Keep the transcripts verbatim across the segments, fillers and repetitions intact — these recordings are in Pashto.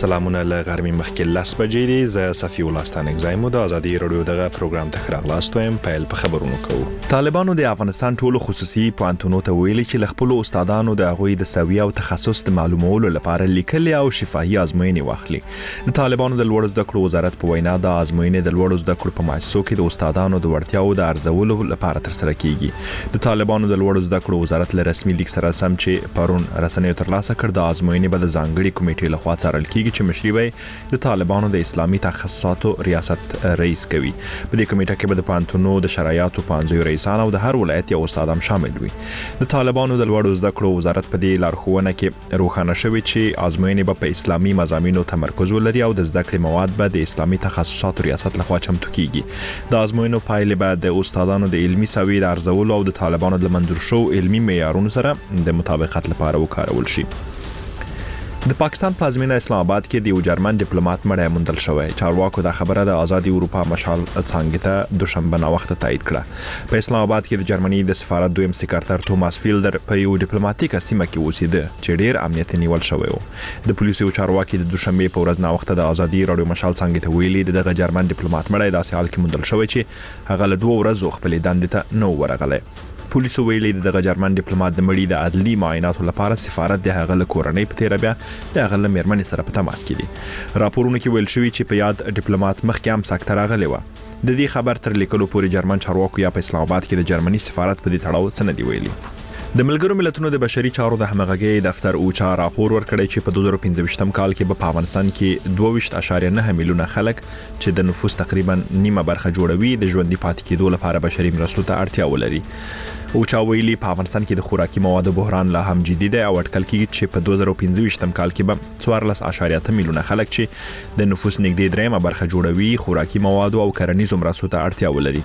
سلامونه له غرمې مخکې لس بجې دي. زه صفي الله ستانک زایم د ازادي رادیو دغه پروګرام ته خراغلاست وایم. پیل په خبرونو کوو. طالبانو د افغانستان ټولو خصوصي پوهنتونونو ته ویلي چې ل خپل استادانو د هغوی د سویه او تخصص د معلومولو لپاره لیکلي او شفاهي ازموینې واخلي. د طالبانو د لوړ زده کړو وزارت په وینا د ازموینې د لوړ زده کړو په مؤسسو کې د استادانو د وړتیاو د ارزولو لپاره ترسره کیږي. د طالبانو د لوړ زده کړو وزارت له رسمي لیک سره سم چې پرون رسنیو ترلاسه کړ د ازموینې به د ځانګړي کمیټې لخوا څارل کیږي چې مشري د طالبانو د اسلامي تخصصاتو ریاست رئیس کوي. په دې کمیټه کې به د پوهنتونونو د شرایطو پوهنځیو رئیسان او د هر ولایت یو استاد هم شامل وي. د طالبانو د لوړو زده کړو وزارت په دې لارښوونه کې روښانه شوی چې ازموینې به په اسلامي مضامینو تمرکز ولري او د زده کړې مواد به د اسلامي تخصصاتو ریاست لخوا چمتو کیږي. د ازموینو پایلې به د استادانو د علمي سویې د ارزولو او د طالبانو د منظور شو علمي معیارونو سره د مطابقت لپاره وکارول شي. د پاکستان پلازمینه اسلام آباد کې د یو جرمن ډیپلوماټ مړی موندل شوی. چارواکو دا خبره د آزادي اروپا مشال څنګه ته دوشنبه نا وخت تایید کړه. په اسلام آباد کې د جرمني د سفارت دویم سکرټر توماس فیلډر په یو ډیپلوماټیک سیمه کې اوسېده چې ډیر امنیت نیول شوی و. د پولیسو چارواکي د دوشنبه په ورځ نا وخت د آزادي رادیو مشال څنګه ته ویلي دغه جرمن ډیپلوماټ مړی داسې حال کې موندل شوی چې هغه له دوه ورځو خپل دندې ته نو ورغلی. پولیسو ویلي دغه جرمن ډیپلوماټ د مړي د عدلي معایناتو لپاره سفارت د هغه له کورنۍ په تیر بیا د هغه له میرمنې سره په تماس کې دي. راپورونه کې ویل شوی چې په یاد ډیپلوماټ مخکې هم سکته راغلی و. د دې خبر تر لیکلو پورې جرمن چارواکو یا په اسلام آباد کې د جرمني سفارت په دې تړاو څه نه دی ویلي. د ملګرو ملتونو د بشري چارو د همغږۍ دفتر اوچا راپور ورکړی چې په دوه زره پنځه کال کې په افغانستان کې دوه ویشت اعشاریه نه میلیونه خلک چې د نفوس تقریبا نیمه برخه جوړوي د ژوندۍ پاتې کېدو لپاره بشري مرستو ته اړتیا ولري. اوچا ویلي په افغانستان کې د خوراکي موادو بحران لا هم جدي دی او اټکل کېږي چې په دوه زره پنځه کال کې به څوارلس اعشاریه اته میلیونه خلک چې د نفوس نږدې دریمه برخه جوړوي خوراکي موادو او کرنیزو مرستو ته اړتیا ولري.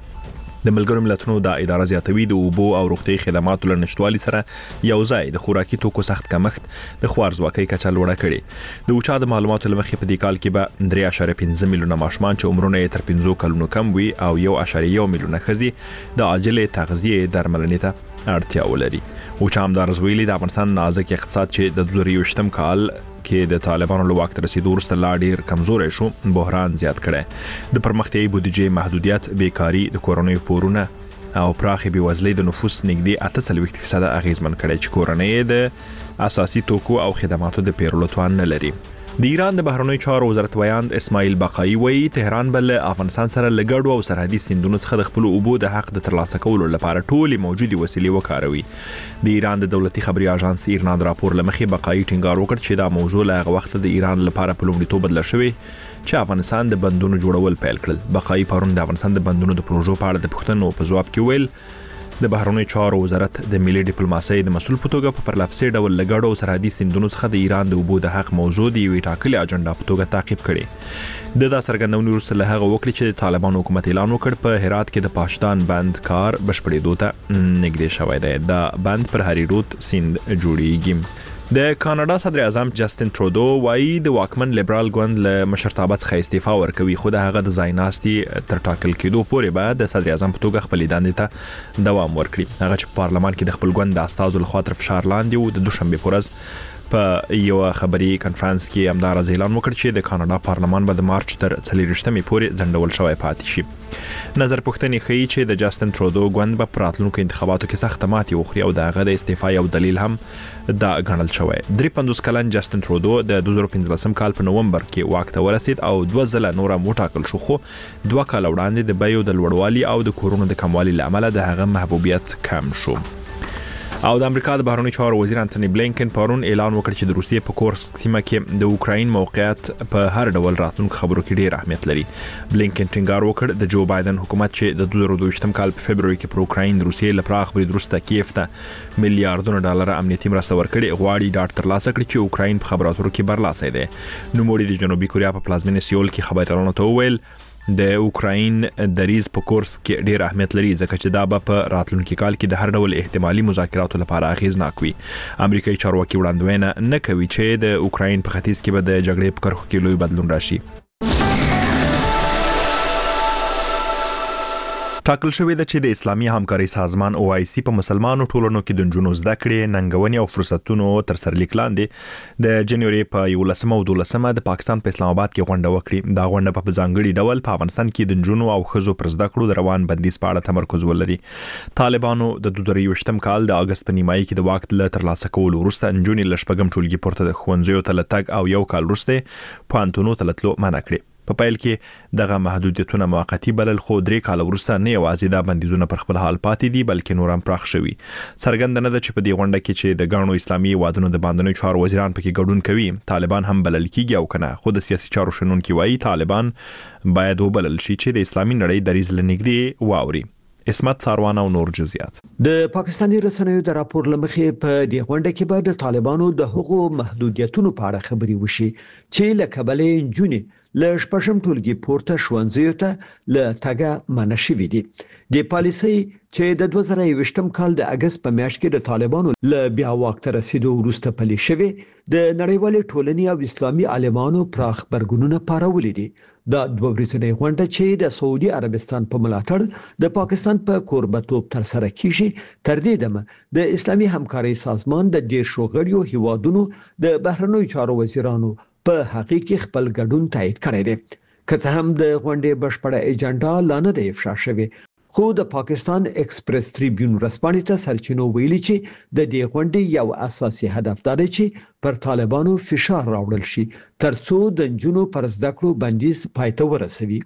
د ملګرو ملتونو د اداره زیاتوي د اوبو او روغتي خدماتو له نشټوالي سره یو ځای د خوراکي توکو سخت کمښت د خوارځواکۍ کچه لوړه کړې. د اوچا د معلوماتو لمخې په دې کال کې به درې اعشاریه پنځه میلیونه ماشومان چې عمرونه یې تر پنځو کلونو کم وي او یو اعشاریه یو میلیونه ښځې د عاجلې تغذیې درملنې ته اړتیا ولري. اوچا همدارس ویلي د افغانستان نازک اقتصاد چې د دوه زره یوویشتم کال کې د طالبانو له واک ته رسیدو وروسته لا ډیر کمزوری شو بحران زیات کړی. د پرمختیایي بودیجې محدودیت، بیکاری، د کورنیو پورونه او پراخې بېوزلۍ د نفوس نږدې اته څلوېښت فیصده اغیزمن کړی چې کورنۍ د اساسي توکو او خدماتو د پیرلو توان نه لري. د ایران د بهرنیو چارو وزارت ویاند اسماعیل باقایي وایي تهران به له افغانستان سره له ګډو او سرحدي سیندونو څخه د خپلو اوبو د حق د ترلاسه کولو لپاره ټولې موجودې وسیلې وکاروي. د ایران د دولتي خبري اژانس ایرنا د راپور له مخې باقایي ټینګار وکړ چې دا موضوع له هغه وخته د ایران لپاره په لومړیتوب بدله شوې چې افغانستان د بندونو جوړول پیل کړل. باقایي پرون د افغانستان د بندونو د پروژو په اړه د پوښتنو په ځواب کې ویل د بهرنیو چارو وزارت د ملي ډیپلوماسۍ د مسؤل په توګه په پرلپسې ډول لګړو او سرحدي سیندونو څخه د ایران د اوبو د حق موضوع د یوې ټاکلې اجنډا په توګه تعقیب کړي. د دا څرګندونې وروسته له هغه وکړي چې د طالبانو حکومت اعلان وکړ په هرات کې د پاشدان بند کار بشپړېدو ته نږدې شوی دی. دا بند پر هری رود سیند جوړیږي. د کاناډا صدر اعظم جسټین ترودو وایي د واکمن لیبرال ګوند له مشرتابه څخه استعفا ورکوي خو د هغه د ځای ناستي تر ټاکل کېدو پورې به د صدر اعظم په توګه خپل دندې ته دوام ورکړي. هغه چې په پارلمان کې د خپل ګوند د استازو لخوا تر فشار لاندې و د دوشنبه په ورځ په یو خبري کانفرنس کې همدارز اعلان وکړ چې د کاناډا پارلمان به د مارچ تر څلوېښتمې پورې ځنډول شوی پاتې شي. نظر پوښتنې ښیي چې د جسټین ترودو ګوند به په راتلونکو انتخاباتو کې سخته ماتې وخوري او د هغه د استعفا یو دلیل هم دا ګڼل شوی. درې پنځوس کلن جسټین ترودو د دوه زره پنځلسم کال په نومبر کې واک ته ورسید او دوه ځله نور هم وټاکل شو خو دوه کاله وړاندې د بیو د لوړوالي او د کورونو د کموالي له امله د هغه محبوبیت کم شو. او د امریکا د بهرنیو چارو وزیر انټونی بلینکن پرون اعلان وکړ چې د روسیې په کورسک سیمه کې د اوکراین موقعیت په هر ډول راتلونکو خبرو کې ډیر اهمیت لري. بلینکن ټینګار وکړ د جو بایدن حکومت چې د دوه زره دوه ویشتم کال په فبروري کې پر اوکراین د روسیې له پراخ برید وروسته کیف ته میلیارډونه ډالر امنیتي مرسته ورکړي غواړي ډاډ ترلاسه کړي چې اوکراین په خبرو اترو کې برلاسي دی. نوموړي د جنوبي کوریا په پلازمینه سیول کې خبريالانو ته وویل د اوکراین دریز په کورس کې ډیر اهمیت لري ځکه چې دا به په راتلونکي کال کې د هر ډول احتمالي مذاکراتو لپاره اغیزناک وي. امریکایي چارواکي وړاندوینه نه کوي چې د اوکراین په ختیځ کې به د جګړې په کرښو کې لوی بدلون راشي. ټاکل شوې ده چې د اسلامي همکاري سازمان او آی سی په مسلمانو ټولنو کې د نجونو زده کړې ننګونې او فرصتونو تر سرلیک لاندې د جنوري په یولسمه او دولسمه د پاکستان په اسلام آباد کې غونډه وکړي. دا غونډه په ځانګړي ډول په افغانستان کې د نجونو او ښځو پر زده کړو د روان بندیز په اړه تمرکز ولري. طالبانو د دوه زره یوویشتم کال د اگست په نیمایي کې د واک له ترلاسه کولو وروسته نجونې له شپږم ټولګي پورته د ښوونځیو ته له تګ او یو کال وروسته پوهنتونونو ته تلو منع کړې. په پیل کې دغه محدودیتونه موقتی بلل، خو درې کال وروسته نه یوازې دا بندیزونه پر خپل حال پاتې دي بلکې نور هم پراخ شوي. څرګنده نه ده چې په دې غونډه کې چې د ګڼو اسلامي هیوادونو د باندنیو چارو وزیران پکې ګډون کوي طالبان هم بلل کیږي او کنه. خو د سیاسي چارو شنونکي وایي طالبان باید وبلل شي چې د اسلامي نړۍ دریځ لنګدي واوري. اسمت ساروان او نور جزئیات. د پاکستاني رسنیو د راپور لمخې په دې غونډه کې به د طالبانو د حقوقو محدودیتونو په اړه خبري وشي چې له کبلې جونې له شپږم ټولګي پورته ښوونځیو ته له تګه منع شوې دي. د پالیسي چې د دوه زره یوویشتم کال د اگست په میاشت کې د طالبانو له بیا واک ته رسیدو وروسته پلي شوې د نړیوالې ټولنې او اسلامي عالمانو پراخ برګونونه پارولې دي. دا دوه ورځنۍ غونډه چې د سعودي عربستان په ملاتړ د پاکستان په کوربتوب تر سره کیږي تر دې دمه د اسلامي همکاري سازمان د ډیر شوغړیو هیوادونو د بهرنیو چارو وزیرانو په حقیقي خپل ګډون تایید کړی دی. که څه هم د غونډې بشپړه ایجنډا لا نه دی افشا شوې، خو د پاکستان ایکسپریس ټریبیون رسپانې ته سرچینو ویلي چې د دې غونډې یو اساسي هدف دا دی چې پر طالبانو فشار راوړل شي ترڅو د نجونو پر زده کړو بندیز پای ته ورسوي.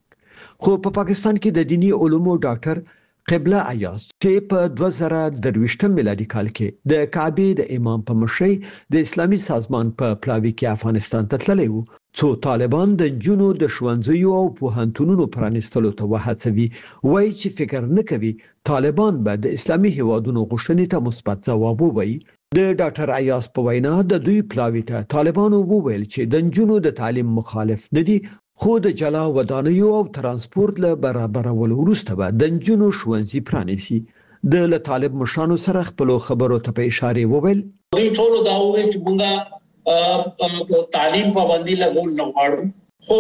خو په پاکستان کې د دینی علومو ډاکټر قبله ایاز چې په دوه زره درویشتم میلادي کال کې د کعبه د امام په مشرۍ د اسلامي سازمان په پلاوي کې افغانستان ته تللی وو، څو طالبان د جنونو د ښوونځیو او پوهنتونونو پرانیستلو ته وهڅوي. وایي چې فکر نه کوي طالبان به د اسلامي هیوادونو غوښتنې ته مثبت ځواب ووایي. د ډاکټر ایاز په وینا د دوی پلاوي ته طالبانو وویل چې د جنونو د تعلیم مخالف نه دي، خو د جلا ودانیو او ترانسپورت له برابرولو وروسته به د نجونو ښوونځي پرانیسي. د له طالب مشرانو سره خپل خبرو ته په اشاره وویل دوی ټول دا وایي چې موږ تعلیم پابندي لګول نه غواړو، خو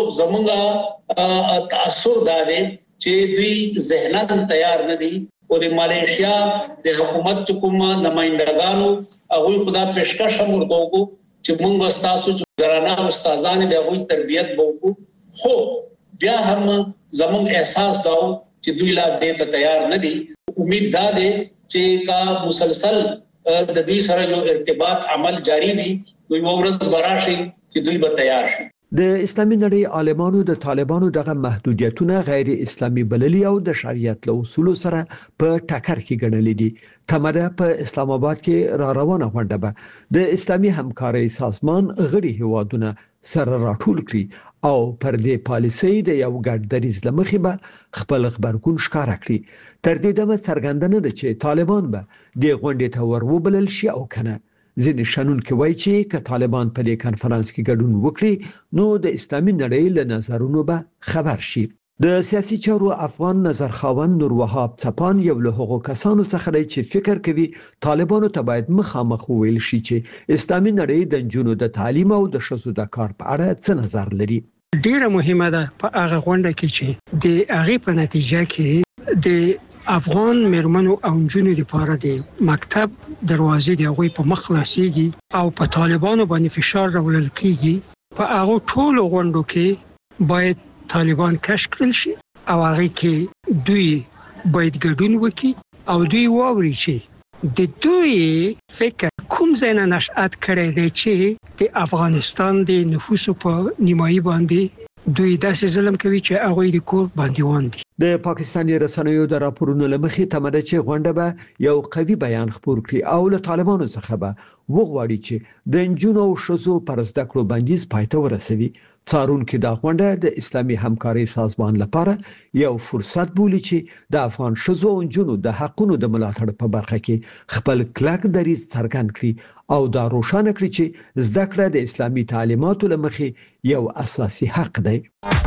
زموږ تاثر دا دی چې دوی ذهناً تیار نه دي او د مالیشیا د حکومت کوم نمائندګانو هغه خدا پیشکش هم ورته وکړو چې موږ تاسو زرانا استادان د هغه تربيت وکړو، خو بیا هم زموږ احساس داو چې دوی لا دې ته تیار نه دي. امید دا ده چې کا مسلسل د دوی سره یو ارتباط عمل جاری وي، دوی ورځ براشي چې دوی به تیار شي. د اسلامي نړۍ عالمانو د طالبانو دغه محدودیتونه غیر اسلامي بللي او د شریعت له اصولو سره په ټکر کې ګڼلې دي. تمره په اسلام آباد کې را روانه غونډه به د اسلامي همکاري سازمان غړي هیوادونه سره راټول کړي او پر دې پالیسي د یو ګډ دریځ لمخې به خپل خبرګون ښکارا کړي. تر دې دمه څرګندنه ده چې طالبان به د غونډې ته وروبلل شي او کنه. ځینې شنونکي وایي چې که طالبان په دې کانفرنس کې ګډون وکړي نو د اسلامي نړۍ له نظرونو به خبر شي. د سیاسي چارو افغان نظرخواند نور وهاب څپان یو له هغو کسانو څخه دی چې فکر کوي طالبانو ته باید مخامخ وویل شي چې اسلامي نړۍ د نجونو د تعلیم او د ښځو د کار په اړه څه نظر لري. ډیره مهمه ده په هغه غونډه کې چې د هغه په نتیجه کې د افغان مرمنو او نجونو لپاره د مکتب دروازې د هغوی په مخ خلاصيږي او په طالبانو باندې فشار راوړل کیږي. په هغه ټولو غونډو کې باید طالبان کش کړل شي او هغه کې دوی باید ګډون وکړي او دوی واوري چې د دوی فکر کوم ځای نه نشأت کړی دی چې د افغانستان د نفوسو په نیمایي باندې دوی داسې ظلم کوي چې هغه د کور باندې وندي. د پاکستاني رسنیو د راپورونو لمخې تمره چې غونډه به یو قوي بیان خپور کړي او له طالبانو څخه به وغواړي چې د نجونو او ښځو پر زده کړو بندیز پای ته ورسوي. څارونکو دا غونډه د اسلامي همکاري سازمان لپاره یو فرصت بولي چې د افغان ښځو او نجونو د حقونو د ملاتړ په برخه کې خپل کلک دریځ څرګند کړي او دا روښانه کړي چې زده کړه د اسلامي تعلیماتو لمخې یو اساسي حق دی.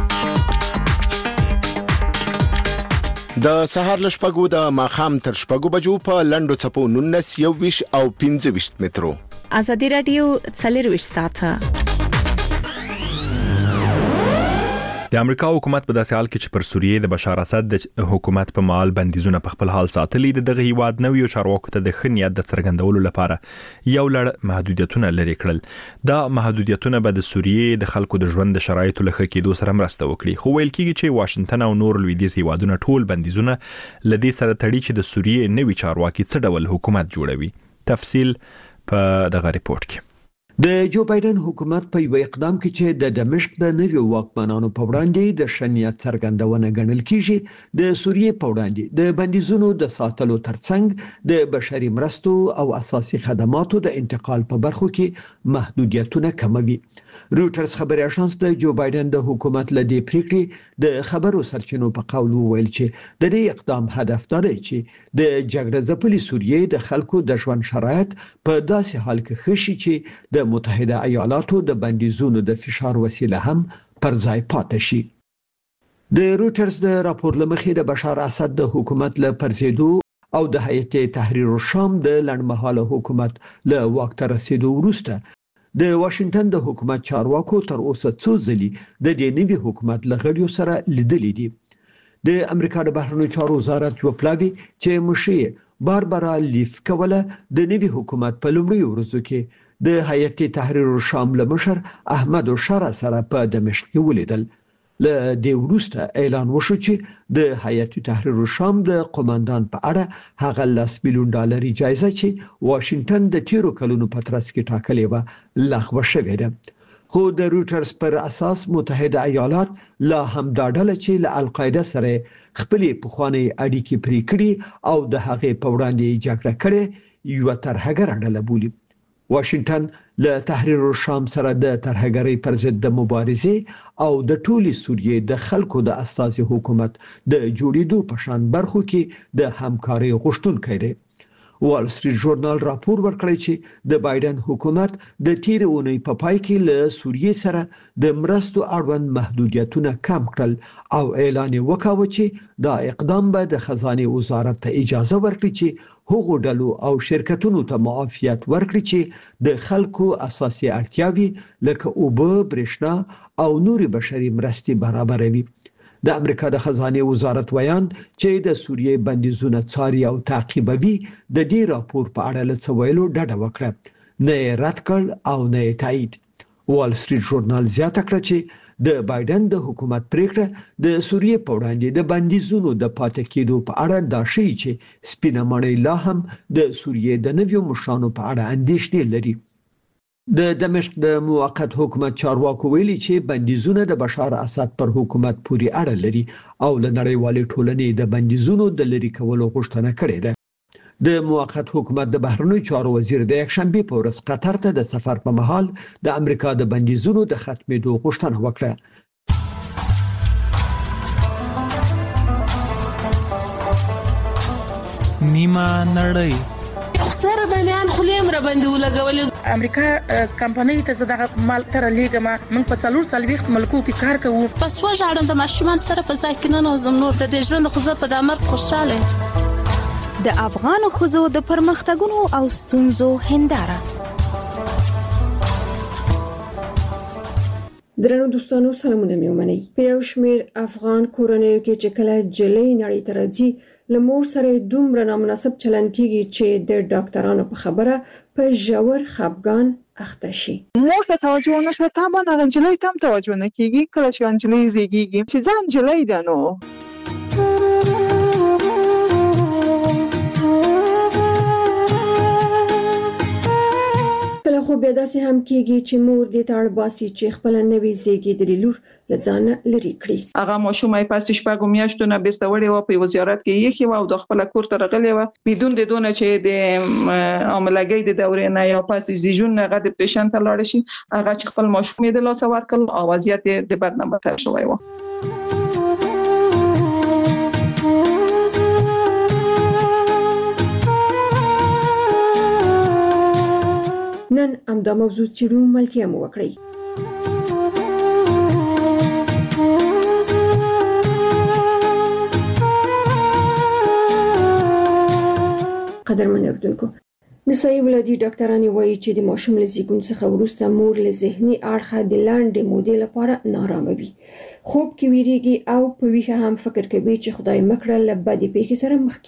د سهار لشپګو د ماخام تر شپګو بجو په لندو چپو نونس یو ویش او پنځه ویش مترو. ازادي رادیو څلور ویش ساعته د امریکا حکومت په داسې حال کې چې پر سوریې د بشار اسد د حکومت په مال بندیزونه په خپل حال ساتلي دغه هیواد نویو چارواکو ته د خنیت د څرګندولو لپاره یو لړ محدودیتونه لري کړل. دا محدودیتونه به د سوریې د خلکو د ژوند د شرایطو له ښه کېدو سره مرسته وکړي. خو ویل کېږي چې واشنگټن او نور لویدیځ هیوادونه ټول بندیزونه لدې سره تړي چې د سوریې نوي چارواکي څه ډول حکومت جوړوي. تفصیل په دغه ریپورت کې. د جو بایدن حکومت په یو اقدام کې چې د دمشق د نویو واکمنانو په وړاندې د شنیت څرګندونه ګڼل کیږي د سوریې په وړاندې د بندیزونو د ساتلو ترڅنګ د بشري مرستو او اساسي خدماتو د انتقال په برخو کې محدودیتونه کموي. رويټرز خبري اژانس د جو بایدن د حکومت له دې پریکړې د خبرو سرچینو په قول وویل چې د دې اقدام هدف دا دی چې د جګړه ځپلې سوریې د خلکو د ژوند شرایط په داسې حال کې ښه شي چې د متحده ایالاتو د بندیزونو د فشار وسیله هم پر ځای پاتې شي. د رويټرز د راپور لمخې د بشار اسد د حکومت له پرزیدو او د هیئت تحریر الشام د لړمحاله حکومت له واک ته رسیدو وروسته د واشنگټن د حکومت چارواکو تر اوسه څو ځلې د دې نوي حکومت لغړیو سره لیدلې دي. د امریکا د بهرنیو چارو وزارت یو پلاوی چې مشیر باربرا لیف کوله د نوي حکومت په لومړي ورځو کې د هیئت تحریر الشام له مشر احمد شارع سره په دمشق کې ولیدل. له دې وروسته اعلان وشو چې د هیئت تحریر الشام د قوماندان په اړه هغه لاس میلیون ډالر جایزه چې واشنگټن د تیرو کلونو په ترڅ کې ټاکلې و لغوه شوې ده. خو د رويټرز پر اساس متحده ایالات لا هم دا ډله چې له القاعده سره خپلې پخوانی اړیکې پرې کړې او د هغې په وړاندې جګړه کړې یو ترهګر ډله بولي. واشنگټن له تحریر الشام سره د ترهګرۍ پر ضد د مبارزې او د ټولي سوریې د خلکو د استازي حکومت د جوړېدو په شان برخو کې د همکارۍ غوښتونکی دی. وال سټریټ ژورنال راپور ورکړی چې د بایدن حکومت د تیر اونۍ په پای کې له سوریې سره د مرستو اړوند محدودیتونه کم کړل او اعلان وکاوه چې دا اقدام به د خزانه وزارت ته اجازه ورکړي چې هغو ډلو او شرکتونو ته معافیت ورکړي چې د خلکو اساسي اړتیاوې لکه اوبه، برېښنا او نوري بشري مرستې برابروي. د امریکا د خزانه وزارت ویان چې د سوریې بندیزونه څاري او تعقیبوي د دې راپور په اړه له څه ویلو ډډه وکړه، نه یې رد کړ او نه یې تایید. وال سټریټ ژورنال زیاته کړه چې د بایدن د حکومت پریکړه د سوریې په وړاندې د بندیزونو د پاتې کېدو په اړه دا شی چې سپینه مړی لا هم د سوریې د نویو مشرانو په اړه اندېښنې لري. د دمشق د موقت حکومت چارواکو ویلي چې بندیزونه د بشار اسد پر حکومت پورې اړه لري او له نړیوالې ټولنې د بندیزونو د لرې کولو غوښتنه کړې ده. د موقت حکومت د بهرنیو چارو وزیر د یکشنبه په ورځ قطر ته د سفر په مهال د امریکا د بندیزونو د ختمېدو غوښتنه وکړه. نیمه نړۍ سره د میان خلیم را باندې ولګول. امریکا کمپنۍ ته زړه مال تر لیګما موږ په څلور سلويخت ملکو کې کار کوو. پس و ژړم د ماشومان سره په ځای کې نه نوزم نور د دې ژوند خو زه په دمر خوشاله. د افغان خزو د پرمختګونو او ستونزو هنداره. درنو دوستانو سلامونه مې ومنئ. په یو شمېر افغان کورنیو کې چې کله جلۍ نړۍ ته راځي له مور سره دومره نامناسب چلند کیږي چې د ډاکټرانو په خبره په ژور خپګان اخته شي. مور ته توجه نشوه طبعا هغه جلۍ ته هم توجه نه کیږي. کله چې جلۍ زیږیږي چې ځان جلۍ ده نو کله خو بیا داسې هم کیږي چې مور دې ته اړ باسي چې خپل نوې زیږیدلې لور له ځانه لرې کړي. هغه ماشوم یې پاتې شپږ میاشتو نه بیرته وړي و په وزارت کې یې خو د خپل کور ته راغلی و بدون د دونه چې د عملګي د دورې نه یا پاتې د جون نه غد پیشنټ لاړ شي. هغه چې خپل ماشوم یې د لاس ورکړ او وضعیت د بد نه بدتر شوی و. نن هم دا موضوع چیرو ملتیا مو وکړي. قدرمن اردوونکو، نسایي ولادي ډاکټران وایي چې د ماشوم له زیږون څخه وروسته مور له ذهني اړخه د لاندې مودې لپاره نارامه وي، خوب کې ویریږي او په ویښه هم فکر کوي چې خدای مکړه له بدې پیښې سره مخ